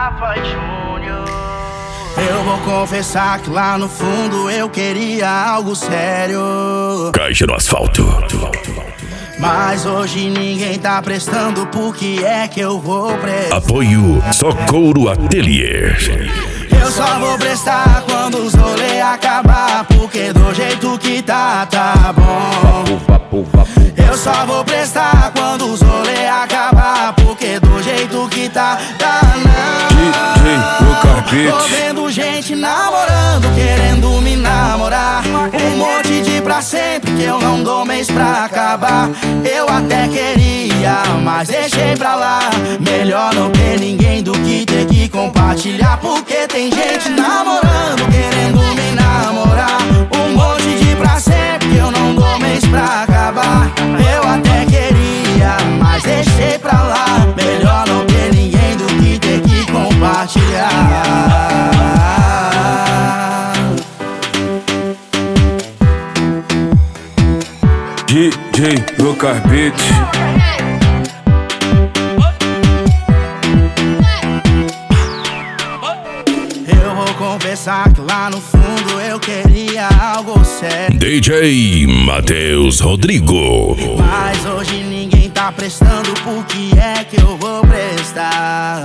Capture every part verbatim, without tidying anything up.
Rafa Júnior. Eu vou confessar que lá no fundo eu queria algo sério. Caixa no asfalto. Mas hoje ninguém tá prestando, por que é que eu vou prestar? Apoio Socorro Atelier. Eu só vou prestar quando os rolê acabar, porque do jeito que tá, tá bom. Eu só vou prestar quando os rolê acabar, porque do jeito que tá, tá não. Tô vendo gente namorando, querendo me namorar. Um monte de pra sempre que eu não dou mês pra acabar. Eu até queria, mas deixei pra lá. Melhor não ter ninguém do que ter que compartilhar, porque tem gente namorando, querendo me namorar. Um monte de pra sempre que eu não dou mês pra acabar. Eu até queria, mas deixei pra lá. Melhor não ter ninguém do que ter que compartilhar. D J Lucas Beats. Eu vou confessar que lá no fundo eu queria algo sério. D J Matheus Rodrigo. Mas hoje ninguém tá prestando, por que é que eu vou prestar?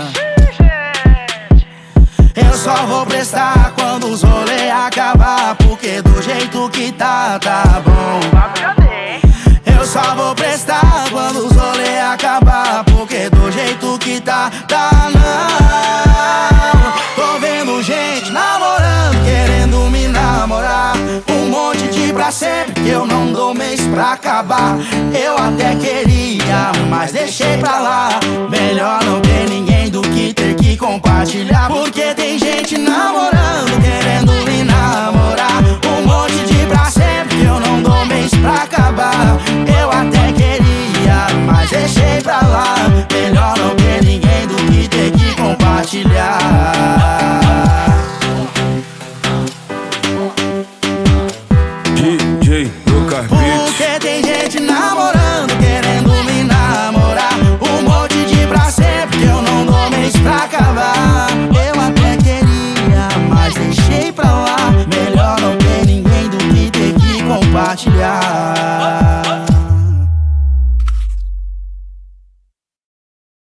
Eu só vou prestar quando os rolê acabar, porque do jeito que tá, tá bom. Eu só vou prestar quando os rolê acabar, porque do jeito que tá, tá não. Tô vendo gente namorando, querendo me namorar. Um monte de pra sempre que eu não dou mês pra acabar. Eu até queria, mas deixei pra lá. Melhor não ter ninguém do que ter que compartilhar.